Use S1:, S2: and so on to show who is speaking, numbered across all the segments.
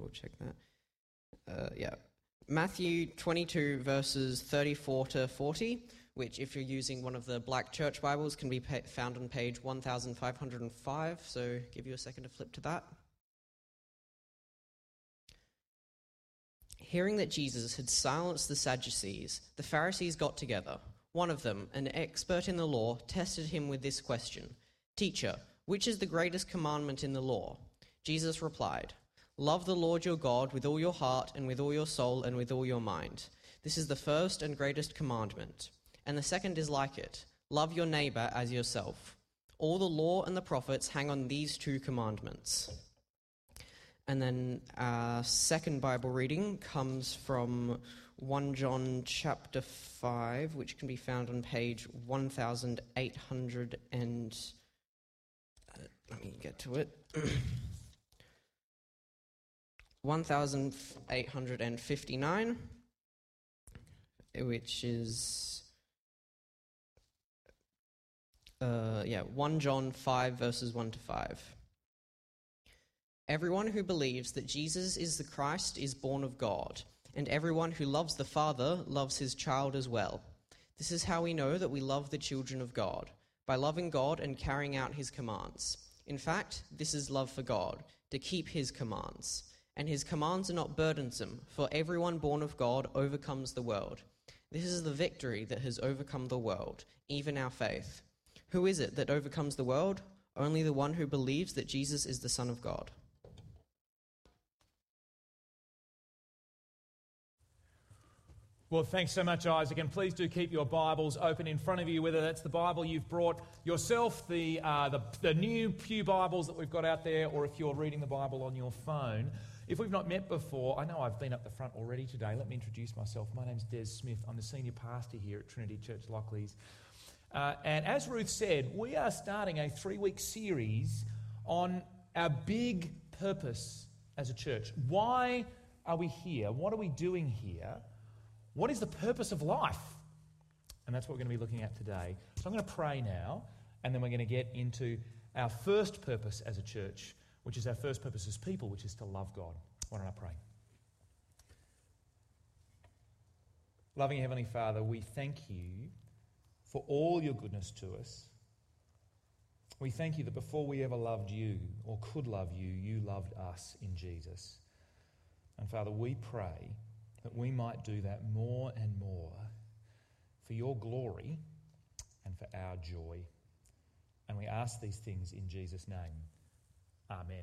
S1: double check that. Matthew 22 verses 34 to 40, which if you're using one of the black church Bibles can be found on page 1505, so give you a second to flip to that. Hearing that Jesus had silenced the Sadducees, the Pharisees got together. One of them, an expert in the law, tested him with this question: "Teacher, which is the greatest commandment in the law?" Jesus replied, "Love the Lord your God with all your heart and with all your soul and with all your mind. This is the first and greatest commandment. And the second is like it: love your neighbor as yourself. All the law and the prophets hang on these two commandments." And then our second Bible reading comes from 1 John chapter 5, which can be found on page 1800 and... let me get to it. 1859, which is... 1 John 5, verses 1 to 5. Everyone who believes that Jesus is the Christ is born of God, and everyone who loves the Father loves his child as well. This is how we know that we love the children of God, by loving God and carrying out his commands. In fact, this is love for God, to keep his commands. And his commands are not burdensome, for everyone born of God overcomes the world. This is the victory that has overcome the world, even our faith. Who is it that overcomes the world? Only the one who believes that Jesus is the Son of God.
S2: Well, thanks so much, Isaac, and please do keep your Bibles open in front of you, whether that's the Bible you've brought yourself, the new Pew Bibles that we've got out there, or if you're reading the Bible on your phone. If we've not met before, I know I've been up the front already today. Let me introduce myself. My name's Des Smith. I'm the senior pastor here at Trinity Church Lockleys. And as Ruth said, we are starting a 3-week series on our big purpose as a church. Why are we here? What are we doing here? What is the purpose of life? And that's what we're going to be looking at today. So I'm going to pray now, and then we're going to get into our first purpose as a church, which is our first purpose as people, which is to love God. Why don't I pray? Loving Heavenly Father, we thank you for all your goodness to us. We thank you that before we ever loved you or could love you, you loved us in Jesus. And Father, we pray that we might do that more and more for your glory and for our joy. And we ask these things in Jesus' name. Amen.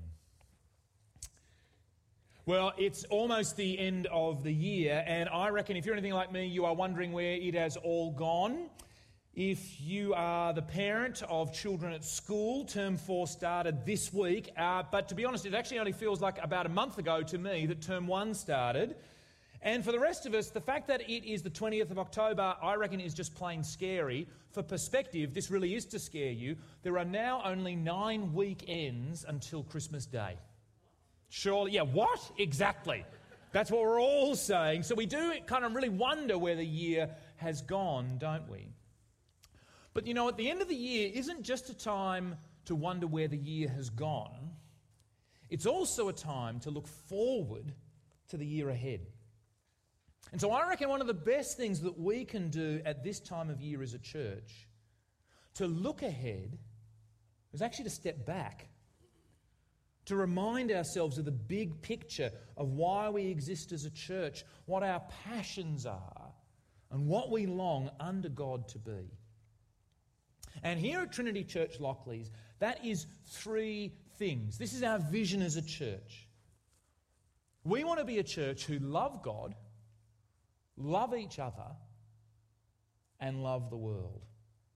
S2: Well, it's almost the end of the year, and I reckon if you're anything like me, you are wondering where it has all gone. If you are the parent of children at school, Term 4 started this week, but to be honest, it actually only feels like about a month ago to me that Term 1 started. And for the rest of us, the fact that it is the 20th of October, I reckon, is just plain scary. For perspective, this really is to scare you. There are now only 9 weekends until Christmas Day. Surely, yeah, what? Exactly. That's what we're all saying. So we do kind of really wonder where the year has gone, don't we? But you know, at the end of the year isn't just a time to wonder where the year has gone. It's also a time to look forward to the year ahead. And so I reckon one of the best things that we can do at this time of year as a church to look ahead is actually to step back, to remind ourselves of the big picture of why we exist as a church, what our passions are, and what we long under God to be. And here at Trinity Church Lockleys, that is 3 things. This is our vision as a church. We want to be a church who love God, love each other, and love the world.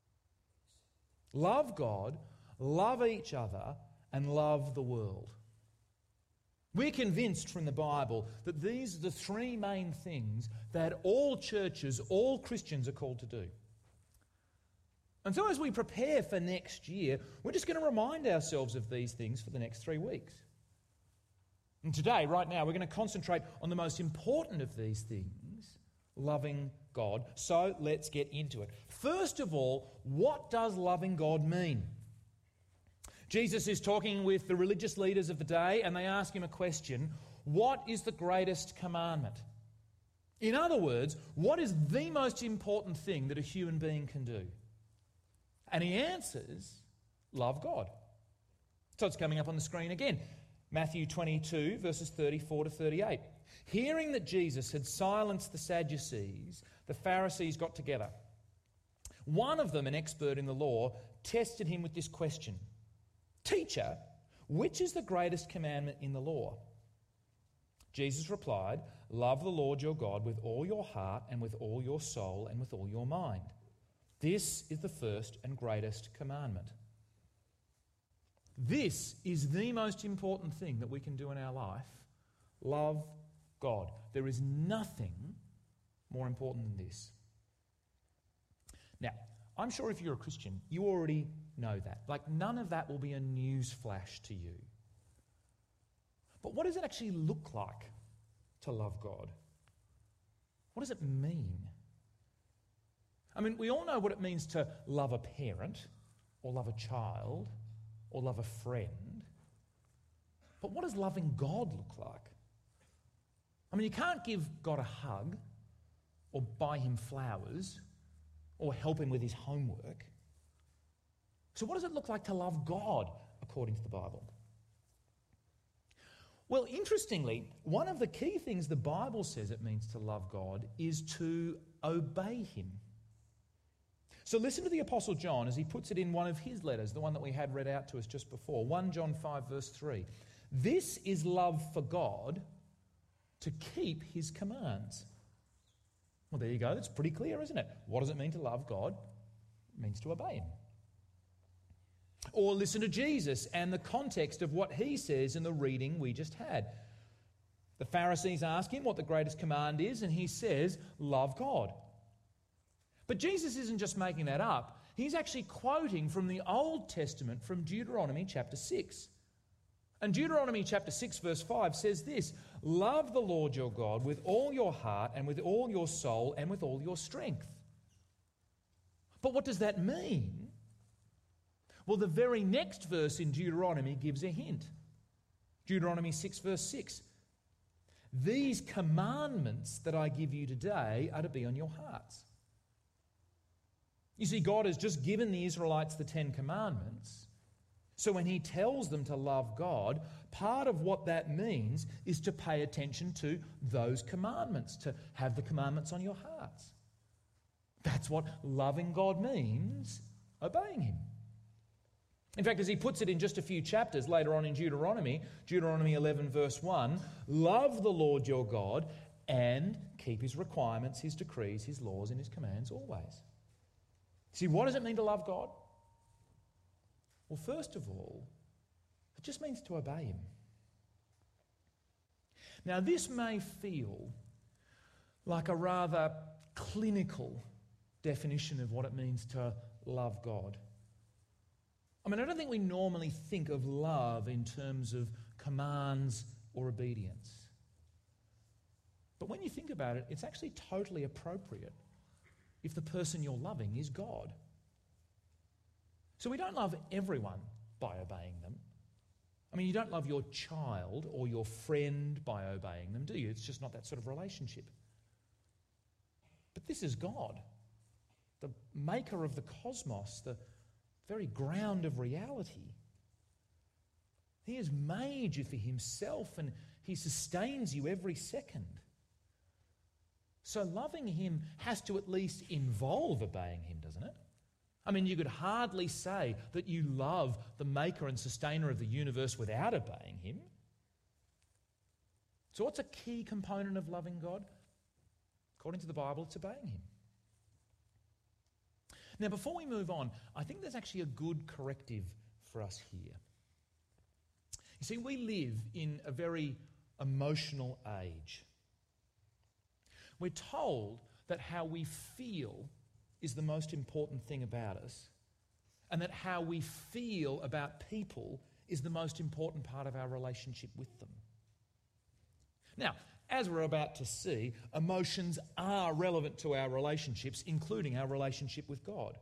S2: Love God, love each other, and love the world. We're convinced from the Bible that these are the 3 main things that all churches, all Christians are called to do. And so as we prepare for next year, we're just going to remind ourselves of these things for the next 3 weeks. And today, right now, we're going to concentrate on the most important of these things, loving God. So let's get into it. First of all, what does loving God mean? Jesus is talking with the religious leaders of the day, and they ask him a question. what is the greatest commandment? In other words, what is the most important thing that a human being can do? And he answers, love God. So it's coming up on the screen again. Matthew 22, verses 34 to 38. Hearing that Jesus had silenced the Sadducees, the Pharisees got together. One of them, an expert in the law, tested him with this question. Teacher, which is the greatest commandment in the law? Jesus replied, love the Lord your God with all your heart and with all your soul and with all your mind. This is the first and greatest commandment. This is the most important thing that we can do in our life. Love God. There is nothing more important than this. Now, I'm sure if you're a Christian, you already know that. Like, none of that will be a news flash to you. But what does it actually look like to love God? What does it mean? I mean, we all know what it means to love a parent, or love a child, or love a friend. But what does loving God look like? I mean, you can't give God a hug, or buy him flowers, or help him with his homework. So what does it look like to love God according to the Bible? Well, interestingly, one of the key things the Bible says it means to love God is to obey him. So listen to the Apostle John as he puts it in one of his letters, the one that we had read out to us just before, 1 John 5 verse 3. This is love for God, to keep his commands. Well, there you go. That's pretty clear, isn't it? What does it mean to love God? It means to obey him. Or listen to Jesus and the context of what he says in the reading we just had. The Pharisees ask him what the greatest command is, and he says, love God. But Jesus isn't just making that up. He's actually quoting from the Old Testament, from Deuteronomy chapter 6. And Deuteronomy chapter 6 verse 5 says this, love the Lord your God with all your heart and with all your soul and with all your strength. But what does that mean? Well, the very next verse in Deuteronomy gives a hint. Deuteronomy 6 verse 6. These commandments that I give you today are to be on your hearts. You see, God has just given the Israelites the 10 commandments. So when he tells them to love God, part of what that means is to pay attention to those commandments, to have the commandments on your hearts. That's what loving God means, obeying him. In fact, as he puts it in just a few chapters later on in Deuteronomy 11 verse 1, love the Lord your God and keep his requirements, his decrees, his laws and his commands always. See, what does it mean to love God? Well, first of all, it just means to obey him. Now, this may feel like a rather clinical definition of what it means to love God. I mean, I don't think we normally think of love in terms of commands or obedience. But when you think about it, it's actually totally appropriate if the person you're loving is God. So we don't love everyone by obeying them. I mean, you don't love your child or your friend by obeying them, do you? It's just not that sort of relationship. But this is God, the maker of the cosmos, the very ground of reality. He has made you for himself and he sustains you every second. So loving him has to at least involve obeying him, doesn't it? I mean, you could hardly say that you love the maker and sustainer of the universe without obeying him. So what's a key component of loving God? According to the Bible, it's obeying him. Now, before we move on, I think there's actually a good corrective for us here. You see, we live in a very emotional age. We're told that how we feel is the most important thing about us, and that how we feel about people is the most important part of our relationship with them. Now, as we're about to see, emotions are relevant to our relationships, including our relationship with God.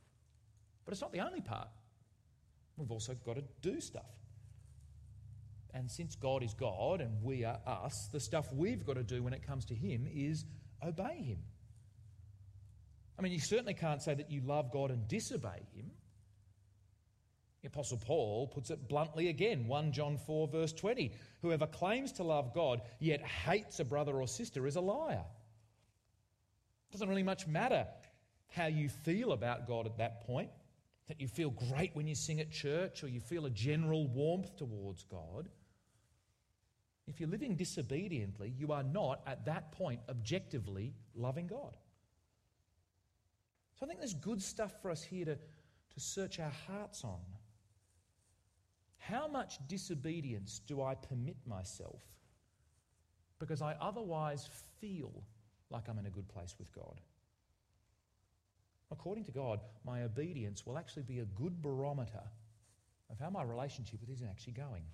S2: But it's not the only part. We've also got to do stuff. And since God is God and we are us, the stuff we've got to do when it comes to him is obey him. I mean, you certainly can't say that you love God and disobey him. The Apostle Paul puts it bluntly again, 1 John 4 verse 20. Whoever claims to love God yet hates a brother or sister is a liar. It doesn't really much matter how you feel about God at that point, that you feel great when you sing at church or you feel a general warmth towards God. If you're living disobediently, you are not at that point objectively loving God. So I think there's good stuff for us here to search our hearts on. How much disobedience do I permit myself because I otherwise feel like I'm in a good place with God? According to God, my obedience will actually be a good barometer of how my relationship with Him is actually going.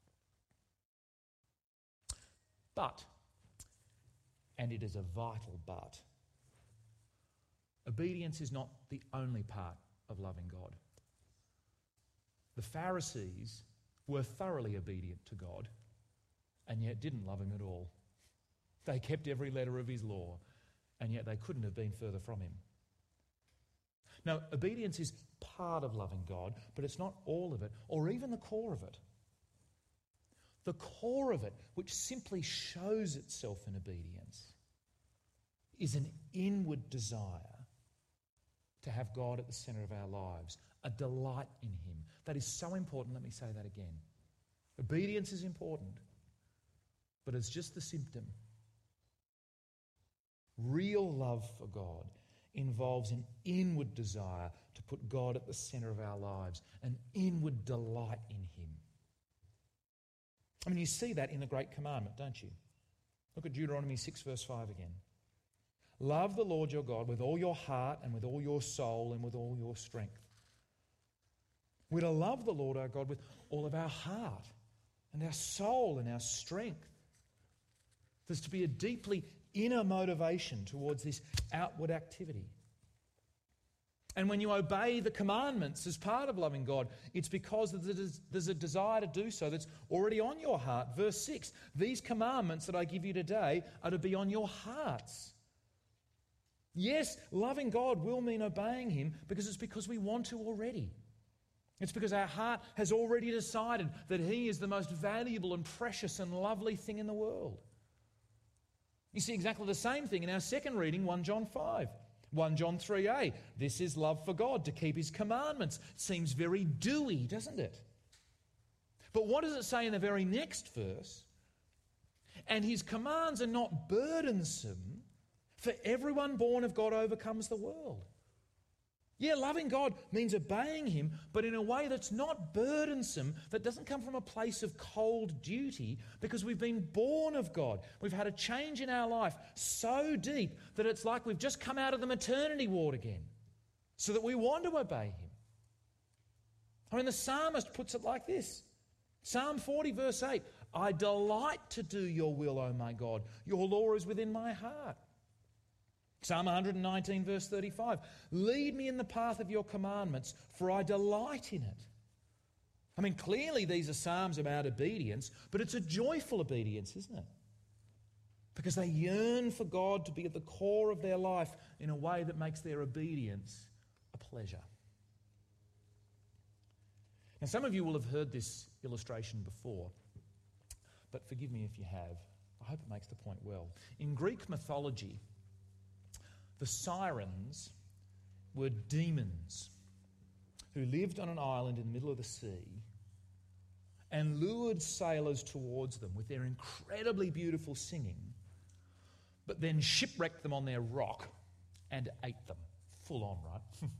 S2: But, and it is a vital but, obedience is not the only part of loving God. The Pharisees were thoroughly obedient to God and yet didn't love Him at all. They kept every letter of His law and yet they couldn't have been further from Him. Now, obedience is part of loving God, but it's not all of it or even the core of it. The core of it, which simply shows itself in obedience, is an inward desire to have God at the centre of our lives, a delight in Him. That is so important. Let me say that again. Obedience is important, but it's just the symptom. Real love for God involves an inward desire to put God at the centre of our lives, an inward delight in Him. I mean, you see that in the Great Commandment, don't you? Look at Deuteronomy 6 verse 5 again. Love the Lord your God with all your heart and with all your soul and with all your strength. We're to love the Lord our God with all of our heart and our soul and our strength. There's to be a deeply inner motivation towards this outward activity. And when you obey the commandments as part of loving God, it's because there's a desire to do so that's already on your heart. Verse 6, these commandments that I give you today are to be on your hearts. Yes, loving God will mean obeying Him because it's because we want to already. It's because our heart has already decided that He is the most valuable and precious and lovely thing in the world. You see exactly the same thing in our second reading, 1 John 5. 1 John 3a, this is love for God, to keep His commandments. Seems very dewy, doesn't it? But what does it say in the very next verse? And His commands are not burdensome, for everyone born of God overcomes the world. Yeah, loving God means obeying Him, but in a way that's not burdensome, that doesn't come from a place of cold duty, because we've been born of God. We've had a change in our life so deep that it's like we've just come out of the maternity ward again, so that we want to obey Him. I mean, the psalmist puts it like this. Psalm 40 verse 8, I delight to do your will, O my God. Your law is within my heart. Psalm 119 verse 35, lead me in the path of your commandments, for I delight in it. I mean, clearly these are psalms about obedience, but it's a joyful obedience, isn't it? Because they yearn for God to be at the core of their life in a way that makes their obedience a pleasure. Now, some of you will have heard this illustration before, but forgive me if you have. I hope it makes the point well. In Greek mythology, the sirens were demons who lived on an island in the middle of the sea and lured sailors towards them with their incredibly beautiful singing, but then shipwrecked them on their rock and ate them. Full on, right?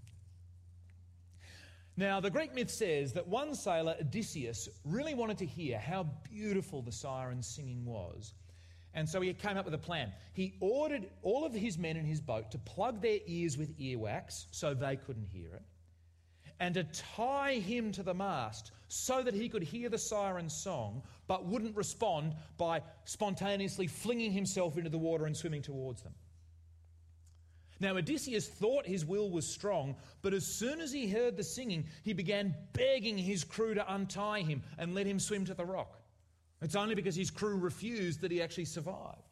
S2: Now, the Greek myth says that one sailor, Odysseus, really wanted to hear how beautiful the siren's singing was. And so he came up with a plan. He ordered all of his men in his boat to plug their ears with earwax so they couldn't hear it, and to tie him to the mast so that he could hear the siren's song but wouldn't respond by spontaneously flinging himself into the water and swimming towards them. Now, Odysseus thought his will was strong, but as soon as he heard the singing, he began begging his crew to untie him and let him swim to the rock. It's only because his crew refused that he actually survived.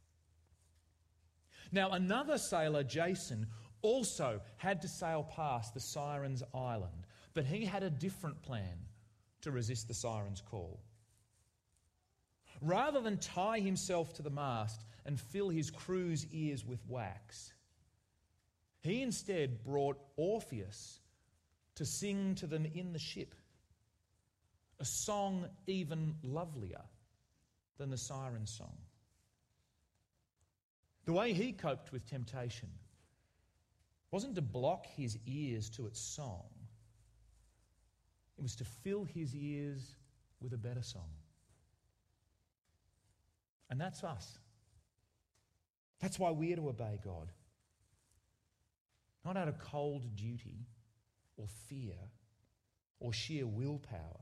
S2: Now, another sailor, Jason, also had to sail past the Sirens' Island, but he had a different plan to resist the Sirens' call. Rather than tie himself to the mast and fill his crew's ears with wax, he instead brought Orpheus to sing to them in the ship, a song even lovelier than the Siren song. The way he coped with temptation wasn't to block his ears to its song. It was to fill his ears with a better song. And that's us. That's why we're to obey God. Not out of cold duty or fear or sheer willpower,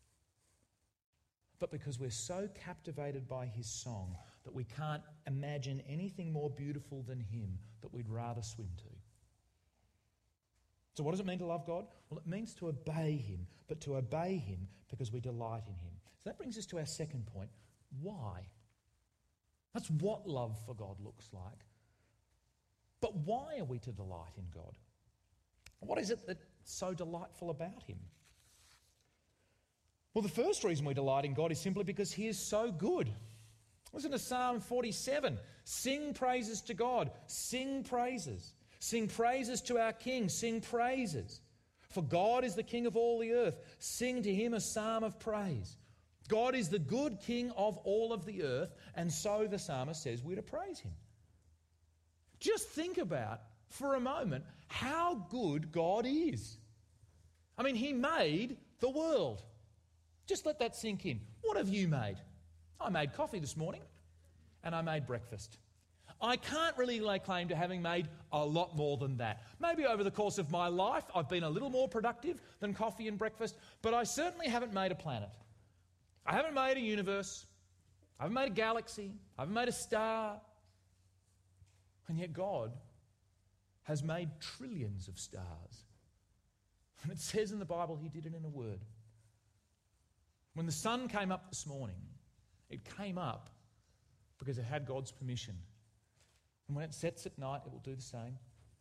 S2: but because we're so captivated by his song that we can't imagine anything more beautiful than him that we'd rather swim to. So what does it mean to love God? Well, it means to obey him, but to obey him because we delight in him. So that brings us to our second point. Why? That's what love for God looks like. But why are we to delight in God? What is it that's so delightful about him? Well, the first reason we delight in God is simply because he is so good. Listen to Psalm 47. Sing praises to God. Sing praises. Sing praises to our King. Sing praises. For God is the King of all the earth. Sing to him a psalm of praise. God is the good King of all of the earth, and so the psalmist says we're to praise him. Just think about, for a moment, how good God is. I mean, he made the world. Just let that sink in. What have you made? I made coffee this morning, and I made breakfast. I can't really lay claim to having made a lot more than that. Maybe over the course of my life, I've been a little more productive than coffee and breakfast, but I certainly haven't made a planet. I haven't made a universe. I haven't made a galaxy. I haven't made a star. And yet God has made trillions of stars. And it says in the Bible he did it in a word. When the sun came up this morning, it came up because it had God's permission. And when it sets at night, it will do the same.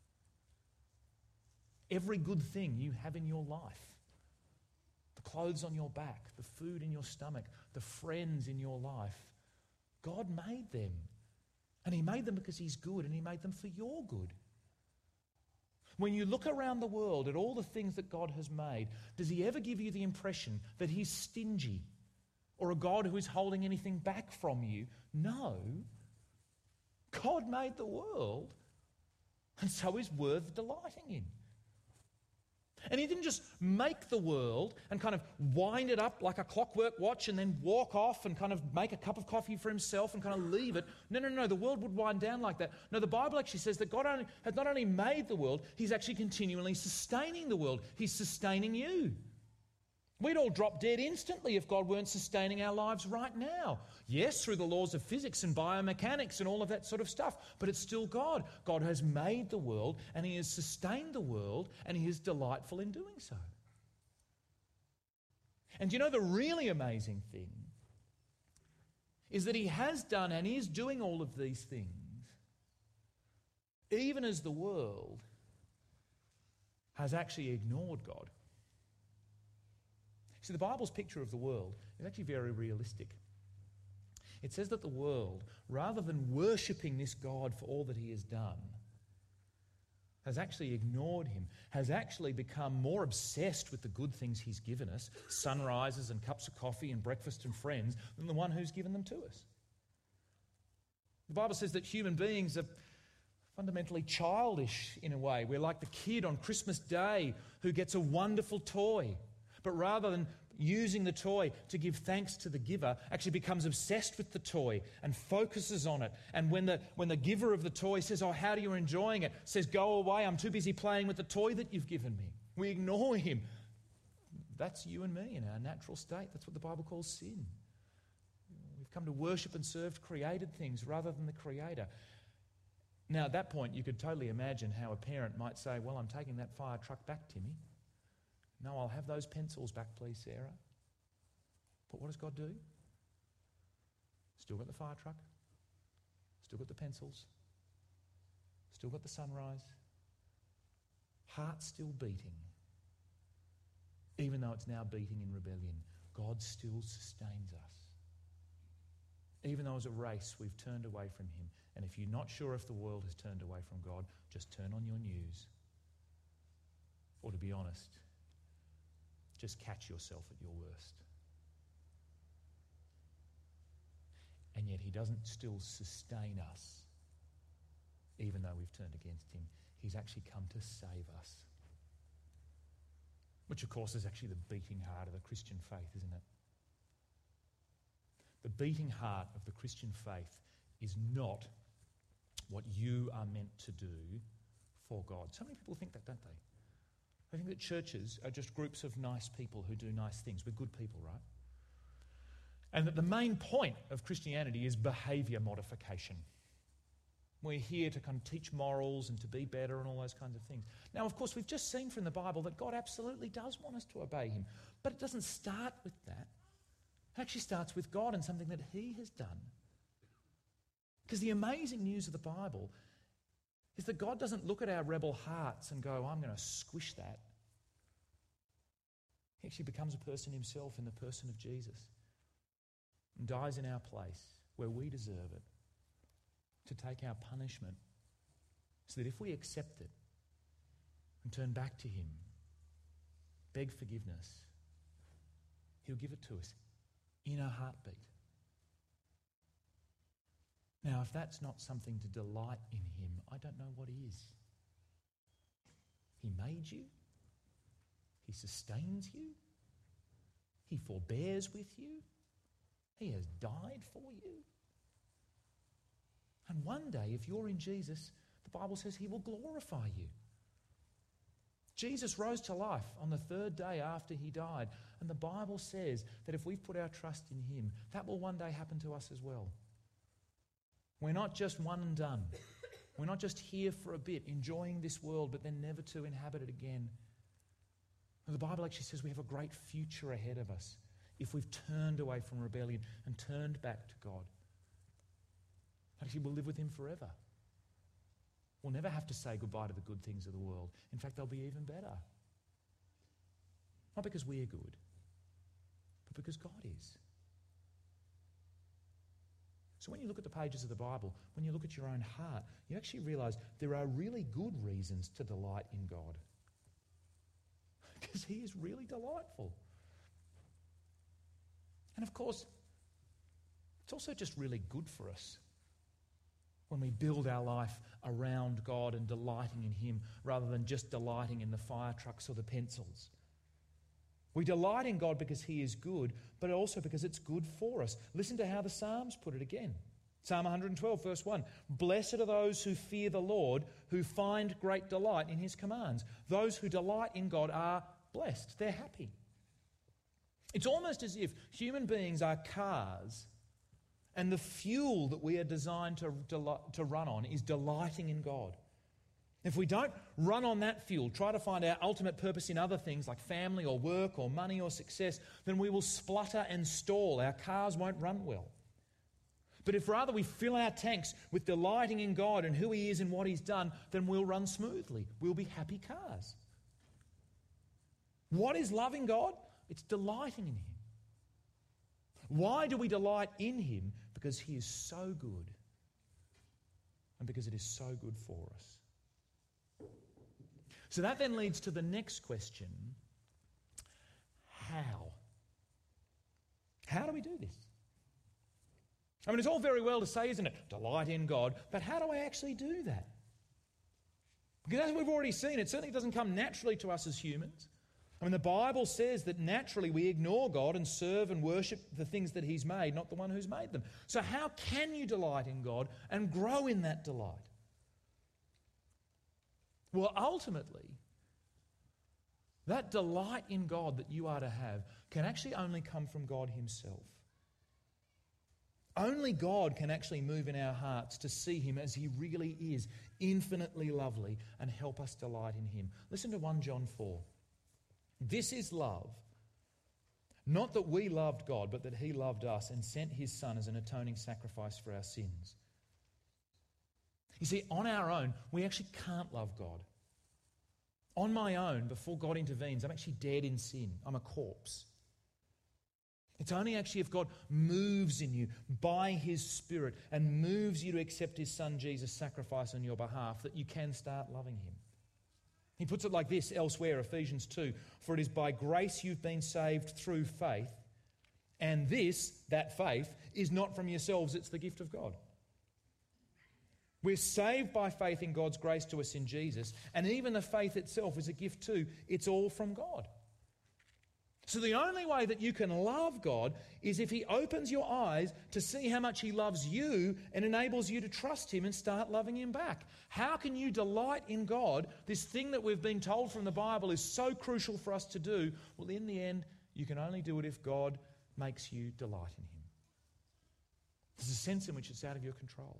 S2: Every good thing you have in your life, the clothes on your back, the food in your stomach, the friends in your life, God made them. And he made them because he's good, and he made them for your good. When you look around the world at all the things that God has made, does he ever give you the impression that he's stingy or a God who is holding anything back from you? No. God made the world, and so he's worth delighting in. And he didn't just make the world and kind of wind it up like a clockwork watch and then walk off and kind of make a cup of coffee for himself and kind of leave it. No. The world would wind down like that. No, the Bible actually says that God has not only made the world, he's actually continually sustaining the world. He's sustaining you. We'd all drop dead instantly if God weren't sustaining our lives right now. Yes, through the laws of physics and biomechanics and all of that sort of stuff, but it's still God. God has made the world, and he has sustained the world, and he is delightful in doing so. And you know the really amazing thing is that he has done and is doing all of these things even as the world has actually ignored God. See, the Bible's picture of the world is actually very realistic. It says that the world, rather than worshipping this God for all that he has done, has actually ignored him, has actually become more obsessed with the good things he's given us, sunrises and cups of coffee and breakfast and friends, than the one who's given them to us. The Bible says that human beings are fundamentally childish in a way. We're like the kid on Christmas Day who gets a wonderful toy, but rather than using the toy to give thanks to the giver, actually becomes obsessed with the toy and focuses on it. And when the giver of the toy says, "Oh, how are you enjoying it?" says, "Go away, I'm too busy playing with the toy that you've given me." We ignore him. That's you and me in our natural state. That's what the Bible calls sin. We've come to worship and serve created things rather than the Creator. Now, at that point, you could totally imagine how a parent might say, "Well, I'm taking that fire truck back, Timmy. No, I'll have those pencils back, please, Sarah." But what does God do? Still got the fire truck. Still got the pencils. Still got the sunrise. Heart still beating. Even though it's now beating in rebellion, God still sustains us. Even though as a race we've turned away from him. And if you're not sure if the world has turned away from God, just turn on your news. Or to be honest, just catch yourself at your worst. And yet he doesn't still sustain us, even though we've turned against him. He's actually come to save us. Which, of course, is actually the beating heart of the Christian faith, isn't it? The beating heart of the Christian faith is not what you are meant to do for God. So many people think that, don't they? They think that churches are just groups of nice people who do nice things. We're good people, right? And that the main point of Christianity is behaviour modification. We're here to kind of teach morals and to be better and all those kinds of things. Now, of course, we've just seen from the Bible that God absolutely does want us to obey him. But it doesn't start with that. It actually starts with God and something that he has done. Because the amazing news of the Bible is that God doesn't look at our rebel hearts and go, I'm going to squish that. He actually becomes a person himself in the person of Jesus and dies in our place where we deserve it, to take our punishment, so that if we accept it and turn back to him, beg forgiveness, he'll give it to us in a heartbeat. Now, if that's not something to delight in him, I don't know what is. He made you. He sustains you. He forbears with you. He has died for you. And one day, if you're in Jesus, the Bible says he will glorify you. Jesus rose to life on the third day after he died. And the Bible says that if we've put our trust in him, that will one day happen to us as well. We're not just one and done. We're not just here for a bit, enjoying this world, but then never to inhabit it again. And the Bible actually says we have a great future ahead of us if we've turned away from rebellion and turned back to God. Actually, we'll live with him forever. We'll never have to say goodbye to the good things of the world. In fact, they'll be even better. Not because we're good, but because God is. So when you look at the pages of the Bible, when you look at your own heart, you actually realise there are really good reasons to delight in God. Because he is really delightful. And of course, it's also just really good for us when we build our life around God and delighting in him rather than just delighting in the fire trucks or the pencils. We delight in God because he is good, but also because it's good for us. Listen to how the Psalms put it again. Psalm 112, verse 1. Blessed are those who fear the Lord, who find great delight in his commands. Those who delight in God are blessed. They're happy. It's almost as if human beings are cars, and the fuel that we are designed to run on is delighting in God. If we don't run on that fuel, try to find our ultimate purpose in other things like family or work or money or success, then we will splutter and stall. Our cars won't run well. But if rather we fill our tanks with delighting in God and who he is and what he's done, then we'll run smoothly. We'll be happy cars. What is loving God? It's delighting in him. Why do we delight in him? Because he is so good and because it is so good for us. So that then leads to the next question. How? How do we do this? I mean, it's all very well to say, isn't it? Delight in God. But how do I actually do that? Because as we've already seen, it certainly doesn't come naturally to us as humans. I mean, the Bible says that naturally we ignore God and serve and worship the things that he's made, not the one who's made them. So how can you delight in God and grow in that delight? Well, ultimately, that delight in God that you are to have can actually only come from God himself. Only God can actually move in our hearts to see him as he really is, infinitely lovely, and help us delight in him. Listen to 1 John 4. This is love. Not that we loved God, but that he loved us and sent his Son as an atoning sacrifice for our sins. You see, on our own, we actually can't love God. On my own, before God intervenes, I'm actually dead in sin. I'm a corpse. It's only actually if God moves in you by his Spirit and moves you to accept his Son Jesus' sacrifice on your behalf that you can start loving him. He puts it like this elsewhere, Ephesians 2, "For it is by grace you've been saved through faith, and this, that faith, is not from yourselves, it's the gift of God." We're saved by faith in God's grace to us in Jesus, and even the faith itself is a gift too. It's all from God. So the only way that you can love God is if he opens your eyes to see how much he loves you and enables you to trust him and start loving him back. How can you delight in God? This thing that we've been told from the Bible is so crucial for us to do. Well, in the end, you can only do it if God makes you delight in him. There's a sense in which it's out of your control.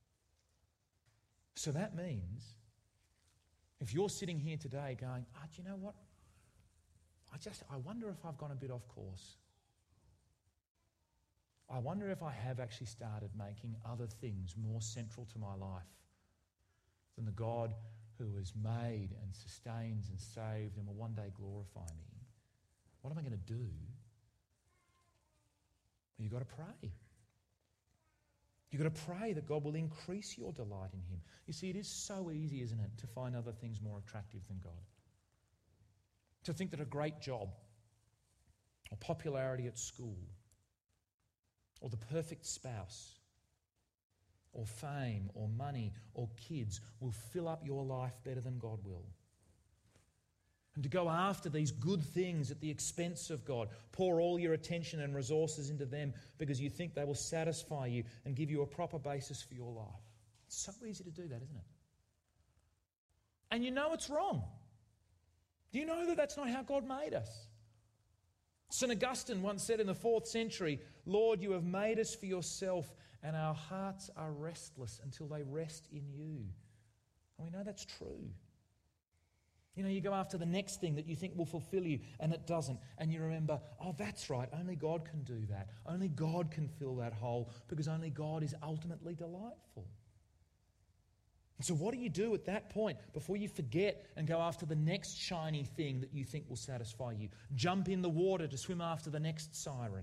S2: So that means if you're sitting here today going, do you know what? I wonder if I've gone a bit off course. I wonder if I have actually started making other things more central to my life than the God who has made and sustains and saved and will one day glorify me. What am I going to do? Well, you've got to pray. You've got to pray that God will increase your delight in him. You see, it is so easy, isn't it, to find other things more attractive than God. To think that a great job or popularity at school or the perfect spouse or fame or money or kids will fill up your life better than God will. And to go after these good things at the expense of God, pour all your attention and resources into them because you think they will satisfy you and give you a proper basis for your life. It's so easy to do that, isn't it? And you know it's wrong. Do you know that that's not how God made us? St. Augustine once said in the 4th century, "Lord, you have made us for yourself, and our hearts are restless until they rest in you." And we know that's true. You know, you go after the next thing that you think will fulfill you, and it doesn't. And you remember, oh, that's right, only God can do that. Only God can fill that hole, because only God is ultimately delightful. So what do you do at that point before you forget and go after the next shiny thing that you think will satisfy you? Jump in the water to swim after the next siren.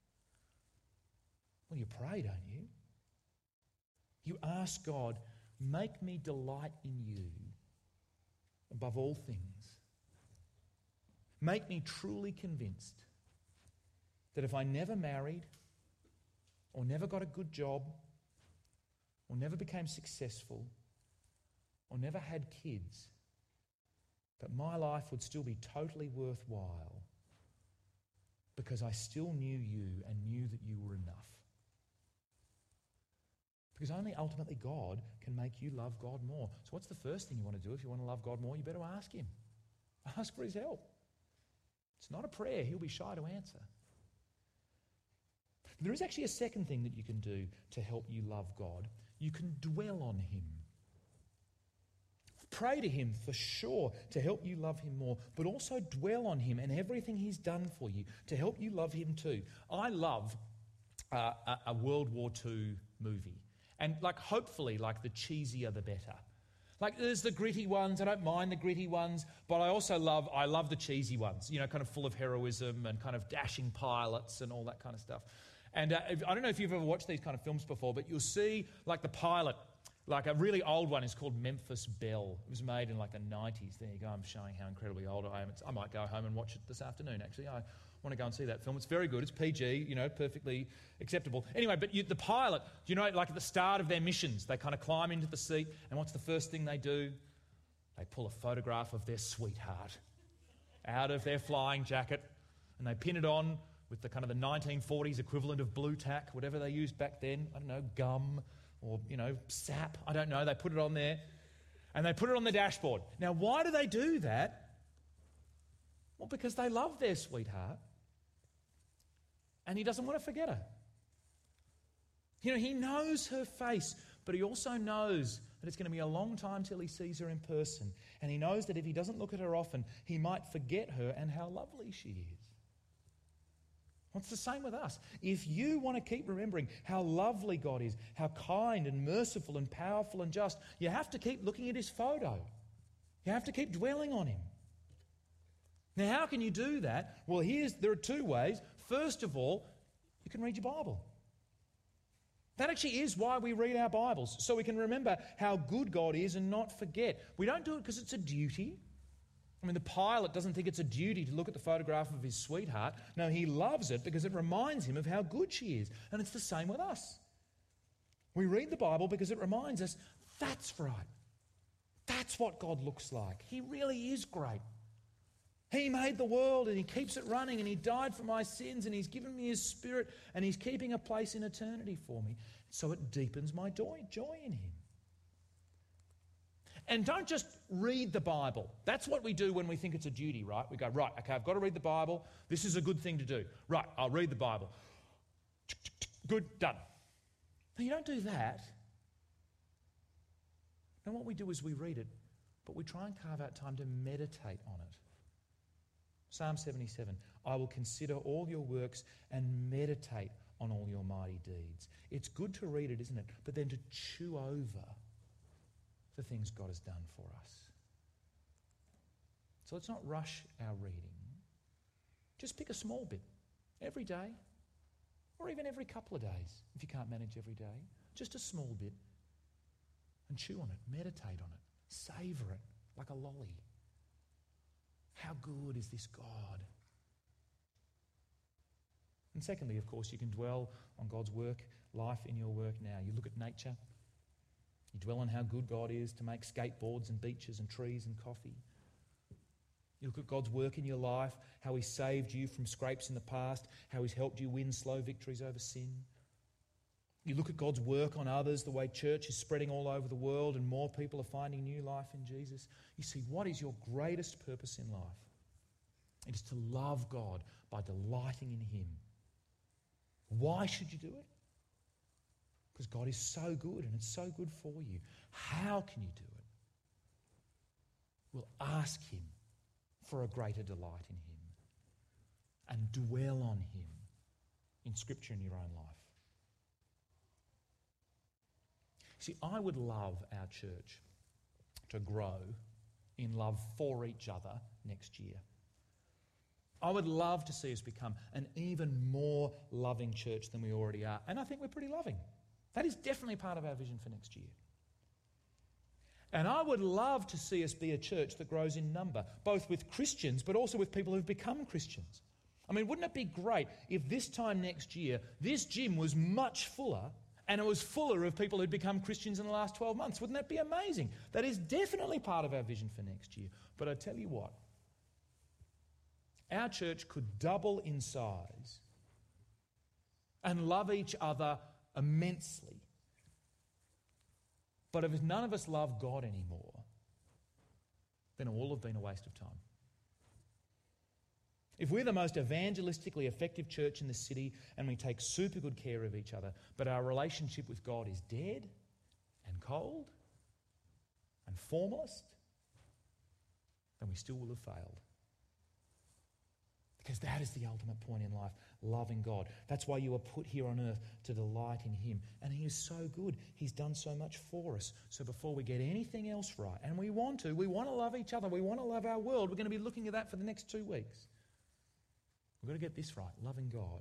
S2: Well, you pray, don't you? You ask God, make me delight in you above all things. Make me truly convinced that if I never married or never got a good job or never became successful or never had kids, that my life would still be totally worthwhile because I still knew you and knew that you were enough. Because only ultimately God can make you love God more. So what's the first thing you want to do if you want to love God more? You better ask him. Ask for his help. It's not a prayer he'll be shy to answer. There is actually a second thing that you can do to help you love God. You can dwell on him. Pray to him for sure to help you love him more, but also dwell on him and everything he's done for you to help you love him too. I love a World War II movie. And hopefully the cheesier the better. There's the gritty ones. I don't mind the gritty ones, but I also love the cheesy ones, kind of full of heroism and kind of dashing pilots and all that kind of stuff. And I don't know if you've ever watched these kind of films before, but you'll see the pilot, a really old one is called Memphis Belle. It was made in the 90s. There you go. I'm showing how incredibly old I am. I might go home and watch it this afternoon, actually. I want to go and see that film. It's very good. It's PG, perfectly acceptable. Anyway, but the pilot, at the start of their missions, they kind of climb into the seat, and what's the first thing they do? They pull a photograph of their sweetheart out of their flying jacket, and they pin it on with the kind of the 1940s equivalent of blue tack, whatever they used back then. I don't know, gum or, sap. I don't know. They put it on there, and they put it on the dashboard. Now, why do they do that? Well, because they love their sweetheart, and he doesn't want to forget her. He knows her face, but he also knows that it's going to be a long time till he sees her in person. And he knows that if he doesn't look at her often, he might forget her and how lovely she is. Well, it's the same with us. If you want to keep remembering how lovely God is, how kind and merciful and powerful and just, you have to keep looking at his photo. You have to keep dwelling on him. Now, how can you do that? Well, there are two ways. First of all, you can read your Bible. That actually is why we read our Bibles, so we can remember how good God is and not forget. We don't do it because it's a duty. I mean, the pilot doesn't think it's a duty to look at the photograph of his sweetheart. No, he loves it because it reminds him of how good she is. And it's the same with us. We read the Bible because it reminds us, that's right. That's what God looks like. He really is great. He made the world and he keeps it running, and he died for my sins, and he's given me his Spirit, and he's keeping a place in eternity for me. So it deepens my joy in him. And don't just read the Bible. That's what we do when we think it's a duty, right? We go, right, okay, I've got to read the Bible. This is a good thing to do. Right, I'll read the Bible. Good, done. No, you don't do that. And what we do is we read it, but we try and carve out time to meditate on it. Psalm 77, I will consider all your works and meditate on all your mighty deeds. It's good to read it, isn't it? But then to chew over the things God has done for us. So let's not rush our reading. Just pick a small bit every day, or even every couple of days if you can't manage every day. Just a small bit, and chew on it, meditate on it, savour it like a lolly. How good is this God? And secondly, of course, you can dwell on God's life in your work now. You look at nature. You dwell on how good God is to make skateboards and beaches and trees and coffee. You look at God's work in your life, how he saved you from scrapes in the past, how he's helped you win slow victories over sin. You look at God's work on others, the way church is spreading all over the world and more people are finding new life in Jesus. You see, what is your greatest purpose in life? It is to love God by delighting in him. Why should you do it? Because God is so good and it's so good for you. How can you do it? Well, ask him for a greater delight in him and dwell on him in Scripture in your own life. See, I would love our church to grow in love for each other next year. I would love to see us become an even more loving church than we already are. And I think we're pretty loving. That is definitely part of our vision for next year. And I would love to see us be a church that grows in number, both with Christians but also with people who've become Christians. I mean, wouldn't it be great if this time next year, this gym was much fuller, and it was fuller of people who'd become Christians in the last 12 months? Wouldn't that be amazing? That is definitely part of our vision for next year. But I tell you what, our church could double in size and love each other immensely. But if none of us love God anymore, then it will have been a waste of time. If we're the most evangelistically effective church in the city and we take super good care of each other, but our relationship with God is dead and cold and formalist, then we still will have failed. Because that is the ultimate point in life, loving God. That's why you were put here on earth, to delight in him. And he is so good. He's done so much for us. So before we get anything else right, and we want to love each other, we want to love our world, we're going to be looking at that for the next 2 weeks. We've got to get this right, loving God,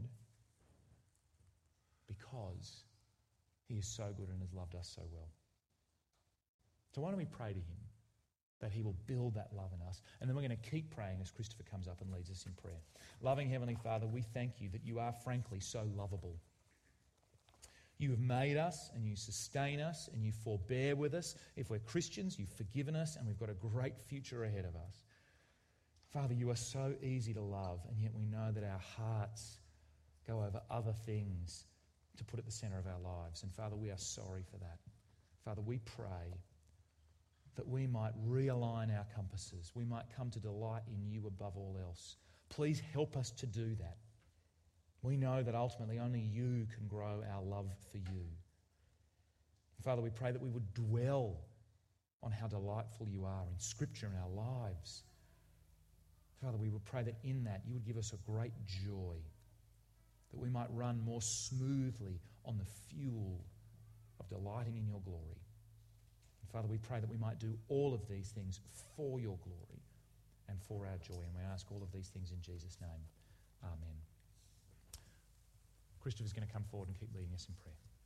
S2: because he is so good and has loved us so well. So why don't we pray to him that he will build that love in us, and then we're going to keep praying as Christopher comes up and leads us in prayer. Loving Heavenly Father, we thank you that you are frankly so lovable. You have made us and you sustain us and you forbear with us. If we're Christians, you've forgiven us and we've got a great future ahead of us. Father, you are so easy to love, and yet we know that our hearts go over other things to put at the centre of our lives. And Father, we are sorry for that. Father, we pray that we might realign our compasses. We might come to delight in you above all else. Please help us to do that. We know that ultimately only you can grow our love for you. Father, we pray that we would dwell on how delightful you are in Scripture in our lives. Father, we would pray that in that you would give us a great joy that we might run more smoothly on the fuel of delighting in your glory. And Father, we pray that we might do all of these things for your glory and for our joy. And we ask all of these things in Jesus' name. Amen. Christopher's going to come forward and keep leading us in prayer.